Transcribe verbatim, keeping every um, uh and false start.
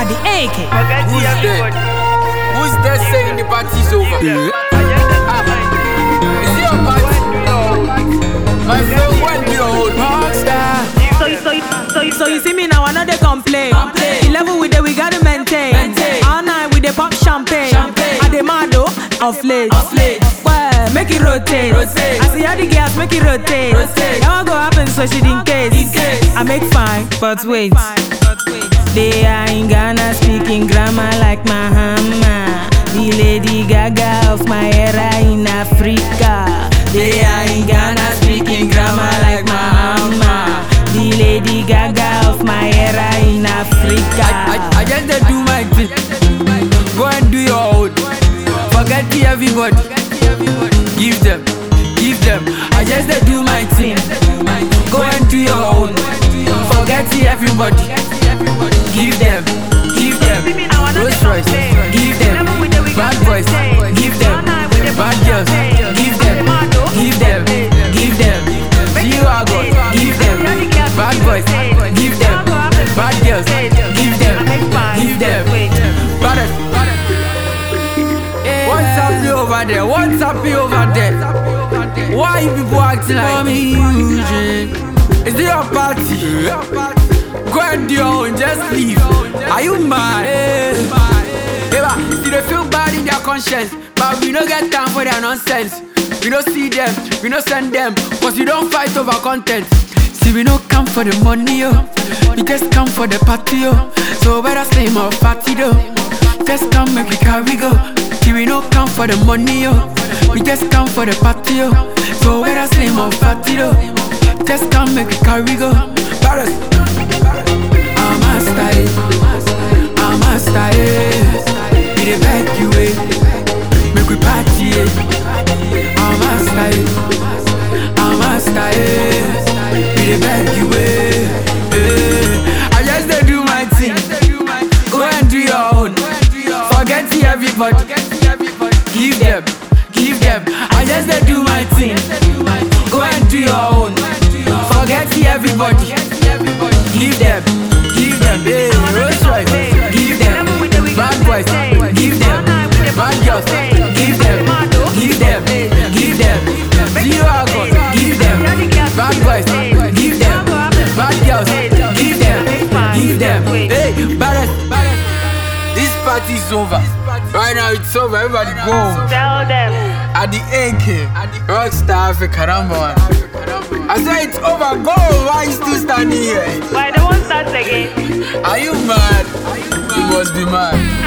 the A K. Who's there? Who's there saying the party's over? Yeah. Ah. Is it your party? My friend went to your old rockstar. So you, so you, so you, so you see me now, I know they complain. complain. The level with it, we gotta maintain. maintain. All night with the pop champagne. champagne. I demand though, off late. Off late. Well, make it rotate. rotate. I see how the girls make it rotate. rotate. That won't go happen, so she didn't case. In case. I make fine, but wait. They are in Ghana speaking grammar like Mahama. The Lady Gaga of my era in Africa. They are in Ghana speaking grammar like Mahama. The Lady Gaga of my era in Africa. I, I, I just dey do my thing. Go and do your own. Forget the everybody. Give them, give them. I just dey do my thing. Go and do your own. Forget the everybody. Give them, give them. Rolls Royce. Give them. Bad boys. Give them. Bad girls. Give them. Give them. Give them. G-Wagon. Give them. Bad boys. Give them. Bad girls. Give them. Give them. Baddest. What's up you over there? What's up you over there? Why you people acting like me? Is it your party? Go and do your own, just leave. Are you mad? Hey, see they feel bad in their conscience, but we don't get time for their nonsense. We don't see them, we don't send them, cause we don't fight over content. See we don't come for the money, yo. We just come for the party, yo. So better stay more party, though. Just come make we carry go. See we don't come for the money, yo. We just come for the party, yo. So better stay more party, though. Just come make we carry go. Paris. I'm a style, I'm a style. We dey beg you, eh? Make we party, eh? I'm a style, I'm a style. We dey beg you, eh? eh? I just dey do my thing. Go and do your own. Forget the everybody. Give them, give them. I just dey do my thing. Go and do your own. Forget the everybody. Give them. Give them, hey, Rolls Royce. Give them, bad boys. Give them, bad girls. Give them, give them, give them. G-Wagon. Give them, bad boys. Give them, bad girls. Give them, give them. Hey, baddest. This party is over. Right now it's over. Everybody go home. Tell them. At the A K, Rockstar Africa number one. I said it's over. Go. Why you still standing here? Why they won't start again? Are you mad? You must be mad.